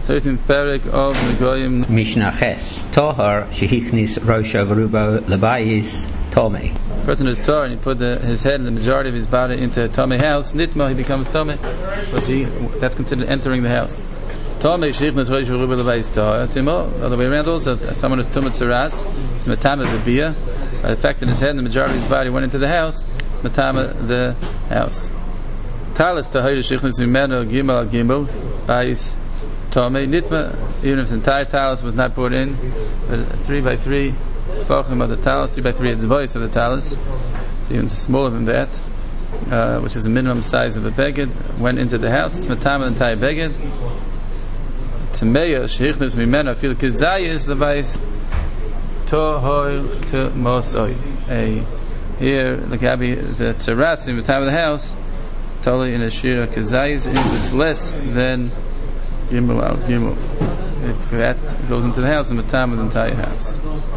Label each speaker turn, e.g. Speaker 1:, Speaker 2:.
Speaker 1: 13th parak of Negoyim.
Speaker 2: Mishnah Ches. Tohar shehichnis rosho v'rubo lebayis tomei.
Speaker 1: Person who's Torah and he put his head and the majority of his body into a Tomei house, Nitma, he becomes Tomei. Because that's considered entering the house. Tomei shehichnis rosho v'rubo lebayis Torah. Timo, the other way around also, someone who's Tumat Saras, is Matama the Bia. By the fact that his head and the majority of his body went into the house, Matama the house. Talis Tahayr shehichnis mimeno Gimel Gimel Bayis Tomei Nitma, even if the entire talus was not brought in, but 3x3 tefachim of the talus, 3x3 etzvois of the talus, so even smaller than that, which is the minimum size of a beged, went into the house. It's matam the entire beged. Tameya sheichnes mimena fil kizayis lebayis tohoy to mosoy. Here the gabi the tzaras in the time of the house is totally in a shira kizayis, and if it's less than Gimel al Gimel, if that goes into the house, in the time of the entire house.